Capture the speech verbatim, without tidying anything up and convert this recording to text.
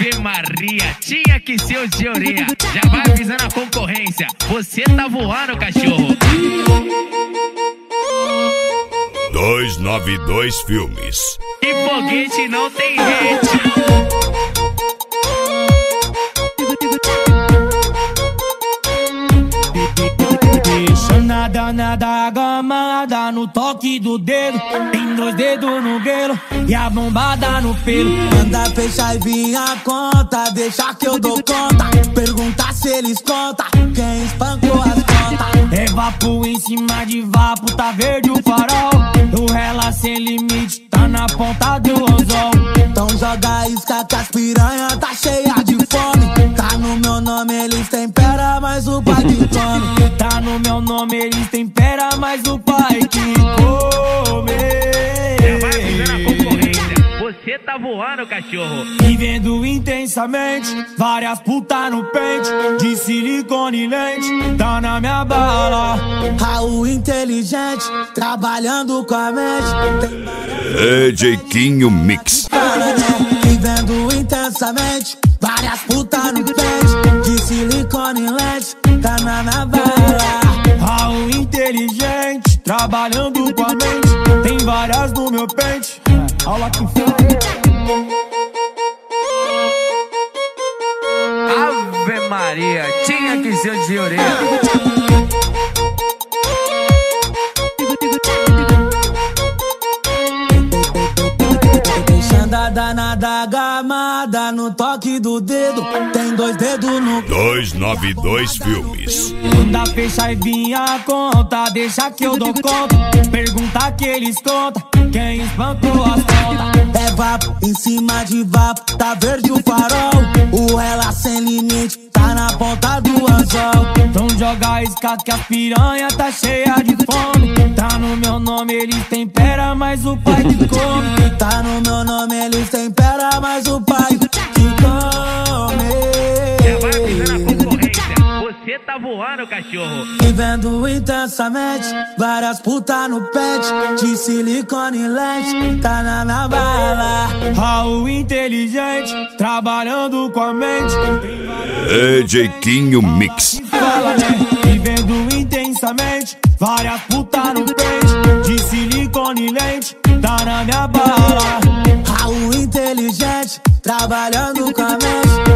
Ave Maria, tinha que ser o de orelha. Já vai avisando a concorrência, você tá voando, cachorro. duzentos e noventa e dois Filmes. E foguete não tem rede. Nada, nada, gamada no toque do dedo. Tem dois dedos no grelo e a bombada no pelo. Manda fechar e vir a conta, deixa que eu dou conta. Pergunta se eles contam quem espancou as contas. É vapo em cima de vapo, tá verde o farol. O Rela sem limite, tá na ponta do anzol. Então joga isca que as piranha tá cheia de fome. Tá no meu nome, eles temperam, mas o pai que come. Tá no meu nome, eles temperam, mas o pai que come. Já vai avisando a concorrência, você tá voando, cachorro. Vivendo intensamente, várias putas no pente, de silicone e lente, tá na minha bala. Raul inteligente, trabalhando com a mente. D J Quinho Mix. Vivendo intensamente, várias putas no pente, de silicone e lente, tá na minha bala. Raul inteligente, trabalhando com a mente, tem várias no meu pente. Aula que Ave Maria, tinha que ser o de orelha. Danada gamada no toque do dedo. Tem dois dedos no duzentos e noventa e dois Filmes. Manda fechar e vir a conta, deixa que eu dou conta. Pergunta que eles contam quem espancou as contas. É vapo em cima de vapo, tá verde o farol. O Rela sem limite, tá na ponta do anzol. Então joga isca que a piranha tá cheia de fome. Tá no meu nome, eles temperam, mas o pai que come. Tá no meu nome, eles temperam, mas o pai que come. Já vai avisando a concorrência, você tá voando, cachorro. Vivendo intensamente, várias putas no pente, de silicone e lente, tá na minha bala. Raul inteligente, trabalhando com a mente. D J Quinho Mix. Fala, né? Vivendo intensamente, várias putas no pente, de silicone e lente, tá na minha bala. Raul inteligente, trabalhando com a mente.